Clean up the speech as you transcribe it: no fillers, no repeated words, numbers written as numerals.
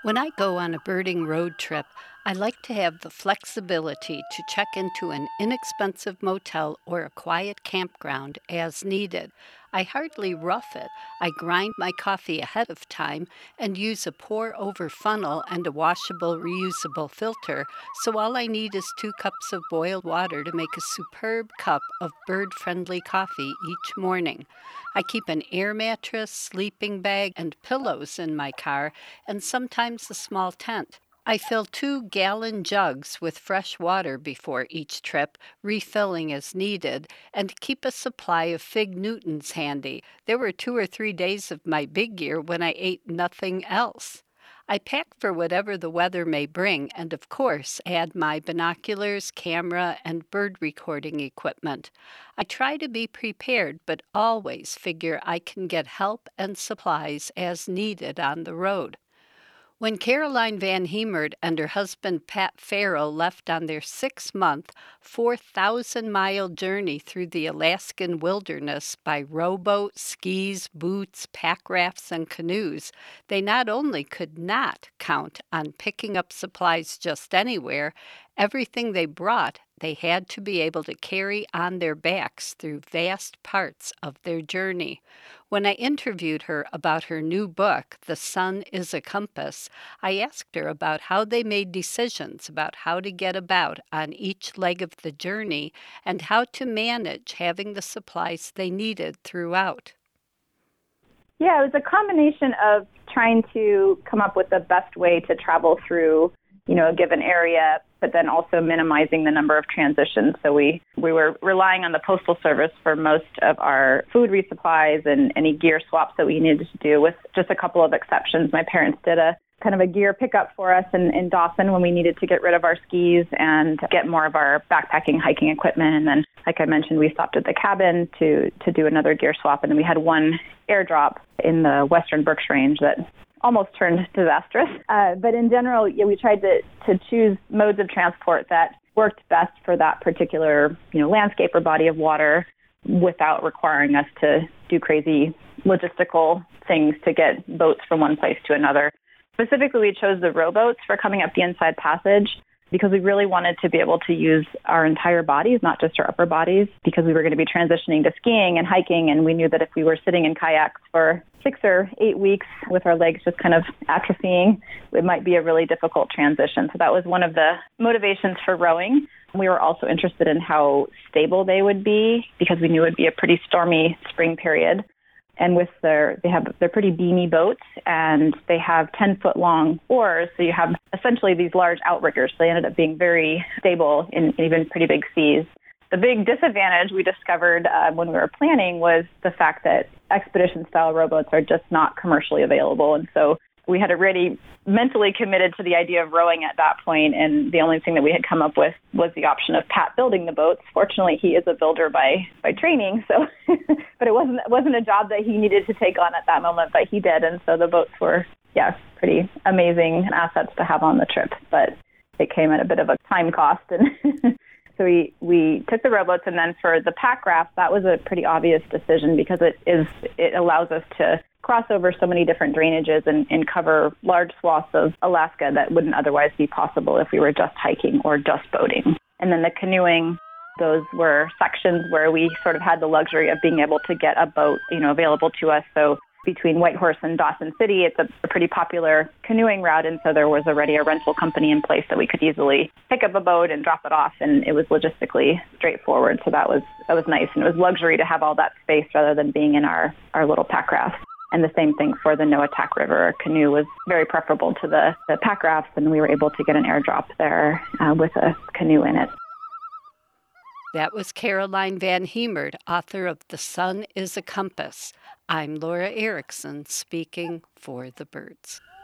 When I go on a birding road trip, I like to have the flexibility to check into an inexpensive motel or a quiet campground as needed. I hardly rough it. I grind my coffee ahead of time and use a pour over funnel and a washable, reusable filter, so all I need is 2 cups of boiled water to make a superb cup of bird friendly coffee each morning. I keep an air mattress, sleeping bag, and pillows in my car and sometimes a small tent. I fill 2 gallon jugs with fresh water before each trip, refilling as needed, and keep a supply of fig Newtons handy. There were 2 or 3 days of my big year when I ate nothing else. I pack for whatever the weather may bring, and of course, add my binoculars, camera, and bird recording equipment. I try to be prepared, but always figure I can get help and supplies as needed on the road. When Caroline Van Hemert and her husband Pat Farrell left on their 6 month, 4,000-mile journey through the Alaskan wilderness by rowboat, skis, boots, pack rafts, and canoes, they not only could not count on picking up supplies just anywhere, everything they brought they had to be able to carry on their backs through vast parts of their journey. When I interviewed her about her new book, The Sun is a Compass, I asked her about how they made decisions about how to get about on each leg of the journey and how to manage having the supplies they needed throughout. Yeah, it was a combination of trying to come up with the best way to travel through, a given area, but then also minimizing the number of transitions. So we were relying on the Postal Service for most of our food resupplies and any gear swaps that we needed to do, with just a couple of exceptions. My parents did a kind of a gear pickup for us in Dawson when we needed to get rid of our skis and get more of our backpacking, hiking equipment. And then, like I mentioned, we stopped at the cabin to do another gear swap. And then we had one airdrop in the Western Berkshire Range that almost turned disastrous. But in general, we tried to choose modes of transport that worked best for that particular, landscape or body of water without requiring us to do crazy logistical things to get boats from one place to another. Specifically, we chose the rowboats for coming up the Inside Passage because we really wanted to be able to use our entire bodies, not just our upper bodies, because we were going to be transitioning to skiing and hiking, and we knew that if we were sitting in kayaks for 6 or 8 weeks with our legs just kind of atrophying, it might be a really difficult transition. So that was one of the motivations for rowing. We were also interested in how stable they would be because we knew it would be a pretty stormy spring period. And with they're pretty beamy boats, and they have 10-foot long oars. So you have essentially these large outriggers. They ended up being very stable in even pretty big seas. The big disadvantage we discovered when we were planning was the fact that expedition-style rowboats are just not commercially available. And so we had already mentally committed to the idea of rowing at that point, and the only thing that we had come up with was the option of Pat building the boats. Fortunately, he is a builder by training, so but it wasn't a job that he needed to take on at that moment, but he did, and so the boats were, pretty amazing assets to have on the trip, but it came at a bit of a time cost, and so we took the rowboats, and then for the pack raft, that was a pretty obvious decision because it allows us to cross over so many different drainages and cover large swaths of Alaska that wouldn't otherwise be possible if we were just hiking or just boating. And then the canoeing, those were sections where we sort of had the luxury of being able to get a boat, available to us. So between Whitehorse and Dawson City, it's a pretty popular canoeing route, and so there was already a rental company in place that we could easily pick up a boat and drop it off, and it was logistically straightforward. So that was nice, and it was luxury to have all that space rather than being in our little pack raft. And the same thing for the Noatak River. A canoe was very preferable to the pack rafts, and we were able to get an airdrop there with a canoe in it. That was Caroline Van Hemert, author of The Sun is a Compass. I'm Laura Erickson, speaking for the birds.